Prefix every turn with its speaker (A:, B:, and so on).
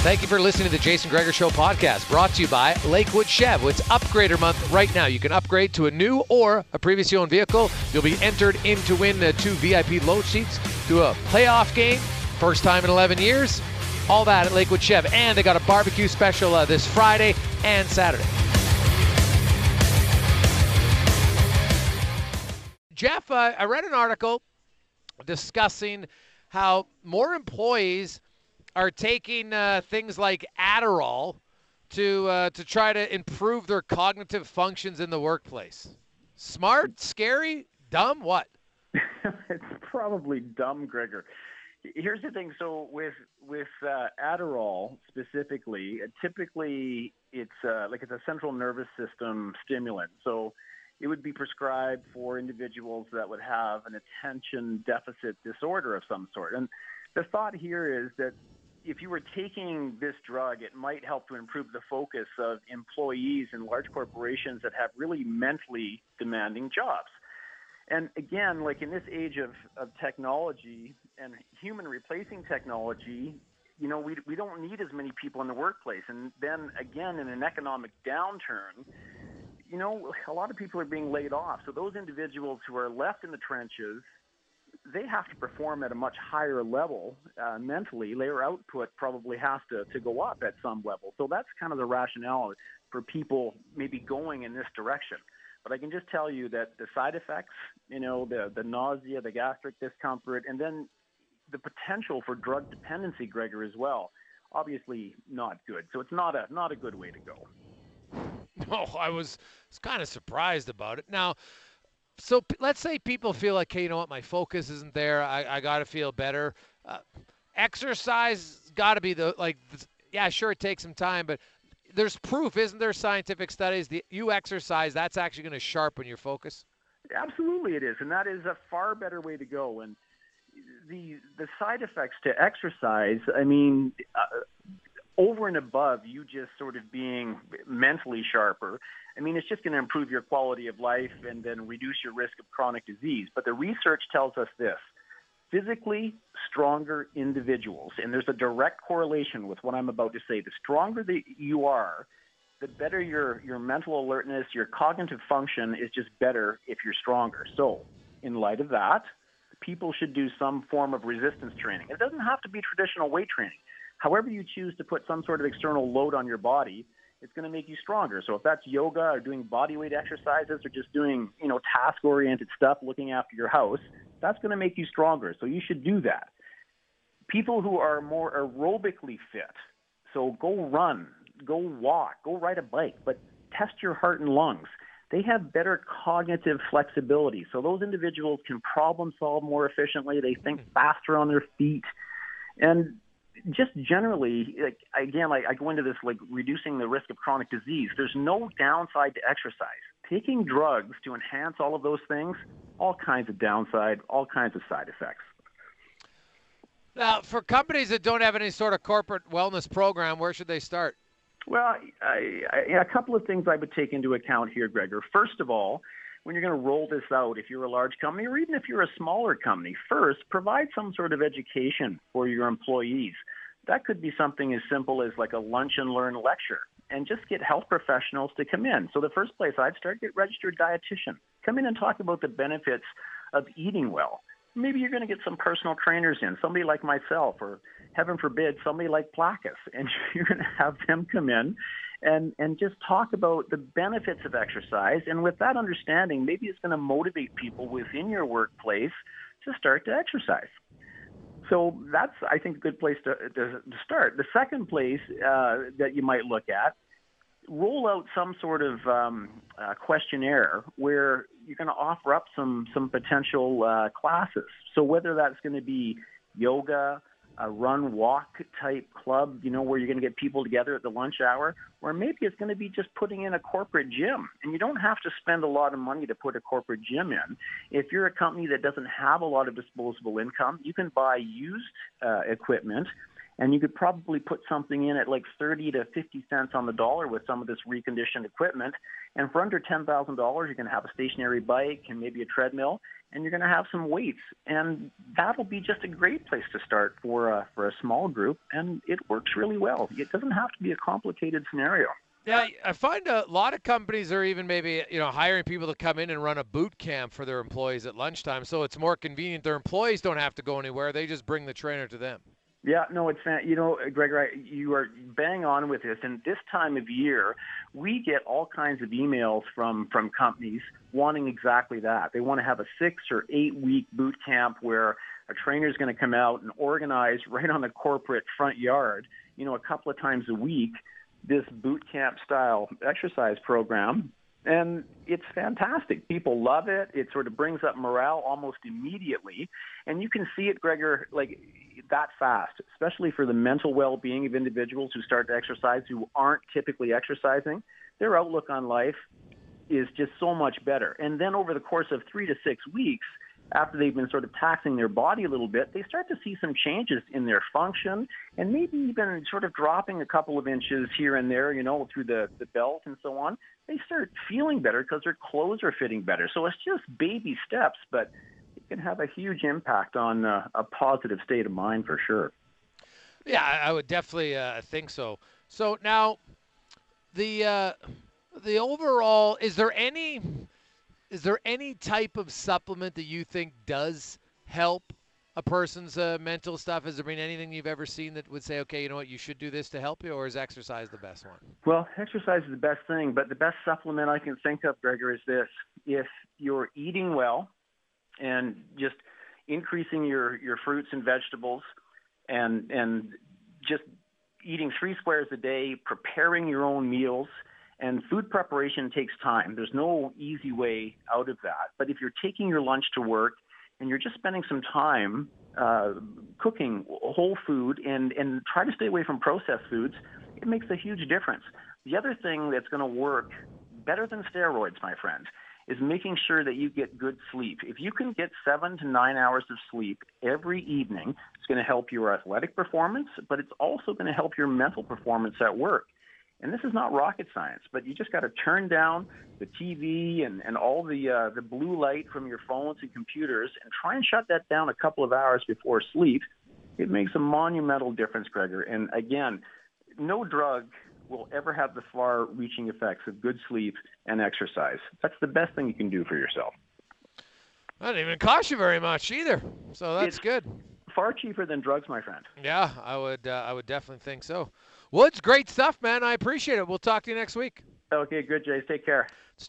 A: Thank you for listening to the Jason Gregor Show podcast, brought to you by Lakewood Chev. It's Upgrader Month right now. You can upgrade to a new or a previously owned vehicle. You'll be entered in to win 2 VIP load sheets to a playoff game, first time in 11 years. All that at Lakewood Chev. And they got a barbecue special this Friday and Saturday. Jeff, I read an article discussing how more employees are taking things like Adderall to try to improve their cognitive functions in the workplace. Smart, scary, dumb, what?
B: It's probably dumb, Gregor. Here's the thing. So with Adderall specifically, typically it's a central nervous system stimulant. So it would be prescribed for individuals that would have an attention deficit disorder of some sort. And the thought here is that if you were taking this drug, it might help to improve the focus of employees in large corporations that have really mentally demanding jobs. And again, like in this age of technology and human replacing technology, you know, we don't need as many people in the workplace. And then again, in an economic downturn, you know, a lot of people are being laid off. So those individuals who are left in the trenches, they have to perform at a much higher level mentally. Their output probably has to go up at some level. So that's kind of the rationale for people maybe going in this direction. But I can just tell you that the side effects, you know, the nausea, the gastric discomfort, and then the potential for drug dependency, Gregor, as well, obviously not good. So it's not a good way to go.
A: No, I was kind of surprised about it. Now, so let's say people feel like, hey, you know what, my focus isn't there. I got to feel better. Exercise got to be yeah, sure, it takes some time, but there's proof, isn't there, scientific studies, you exercise, that's actually going to sharpen your focus?
B: Absolutely it is, and that is a far better way to go. And the side effects to exercise, I mean, over and above you just sort of being mentally sharper, I mean, it's just going to improve your quality of life and then reduce your risk of chronic disease. But the research tells us this: physically stronger individuals, and there's a direct correlation with what I'm about to say. The stronger that you are, the better your mental alertness, your cognitive function is just better if you're stronger. So in light of that, people should do some form of resistance training. It doesn't have to be traditional weight training. However you choose to put some sort of external load on your body, it's going to make you stronger. So if that's yoga or doing body weight exercises or just doing, you know, task-oriented stuff, looking after your house, that's going to make you stronger. So you should do that. People who are more aerobically fit, so go run, go walk, go ride a bike, but test your heart and lungs. They have better cognitive flexibility. So those individuals can problem solve more efficiently. They think faster on their feet. And just generally, I go into this, like reducing the risk of chronic disease. There's no downside to exercise. Taking drugs to enhance all of those things, all kinds of downside, all kinds of side effects.
A: Now, for companies that don't have any sort of corporate wellness program, where should they start?
B: Well, a couple of things I would take into account here, Gregor. First of all, when you're going to roll this out, if you're a large company or even if you're a smaller company, first, provide some sort of education for your employees. That could be something as simple as like a lunch and learn lecture, and just get health professionals to come in. So the first place I'd start, get registered dietitian. Come in and talk about the benefits of eating well. Maybe you're going to get some personal trainers in, somebody like myself, or heaven forbid, somebody like Placus, and you're going to have them come in and just talk about the benefits of exercise. And with that understanding, maybe it's going to motivate people within your workplace to start to exercise. So that's, I think, a good place to start. The second place that you might look at, roll out some sort of questionnaire where you're going to offer up some potential classes. So whether that's going to be yoga, a run-walk type club, you know, where you're going to get people together at the lunch hour, or maybe it's going to be just putting in a corporate gym. And you don't have to spend a lot of money to put a corporate gym in. If you're a company that doesn't have a lot of disposable income, you can buy used equipment, and you could probably put something in at like 30 to 50 cents on the dollar with some of this reconditioned equipment. And for under $10,000, you're going to have a stationary bike and maybe a treadmill, and you're going to have some weights. And that'll be just a great place to start for a small group, and it works really well. It doesn't have to be a complicated scenario.
A: Yeah, I find a lot of companies are even maybe, hiring people to come in and run a boot camp for their employees at lunchtime, so it's more convenient. Their employees don't have to go anywhere. They just bring the trainer to them.
B: Yeah, no, it's Gregor, you are bang on with this. And this time of year, we get all kinds of emails from companies wanting exactly that. They want to have a 6 or 8 week boot camp where a trainer is going to come out and organize right on the corporate front yard, a couple of times a week, this boot camp style exercise program. And it's fantastic. People love it. It sort of brings up morale almost immediately. And you can see it, Gregor, like that fast, especially for the mental well-being of individuals who start to exercise who aren't typically exercising. Their outlook on life is just so much better. And then over the course of 3 to 6 weeks, after they've been sort of taxing their body a little bit, they start to see some changes in their function and maybe even sort of dropping a couple of inches here and there, through the belt and so on. They start feeling better because their clothes are fitting better. So it's just baby steps, but it can have a huge impact on a positive state of mind for sure.
A: Yeah, I would definitely think so. So now, the overall, is there any type of supplement that you think does help a person's mental stuff? Has there been anything you've ever seen that would say, okay, you know what, you should do this to help you, or is exercise the best one?
B: Well, exercise is the best thing, but the best supplement I can think of, Gregor, is this. If you're eating well and just increasing your fruits and vegetables and just eating 3 squares a day, preparing your own meals, and food preparation takes time. There's no easy way out of that. But if you're taking your lunch to work and you're just spending some time cooking whole food and try to stay away from processed foods, it makes a huge difference. The other thing that's going to work better than steroids, my friend, is making sure that you get good sleep. If you can get 7 to 9 hours of sleep every evening, it's going to help your athletic performance, but it's also going to help your mental performance at work. And this is not rocket science, but you just got to turn down the TV and all the blue light from your phones and computers and try and shut that down a couple of hours before sleep. It makes a monumental difference, Gregor. And again, no drug will ever have the far-reaching effects of good sleep and exercise. That's the best thing you can do for yourself.
A: That didn't even cost you very much either, so that's good.
B: Far cheaper than drugs, my friend.
A: Yeah, I would definitely think so. Woods, great stuff, man. I appreciate it. We'll talk to you next week.
B: Okay, good, Jay. Take care.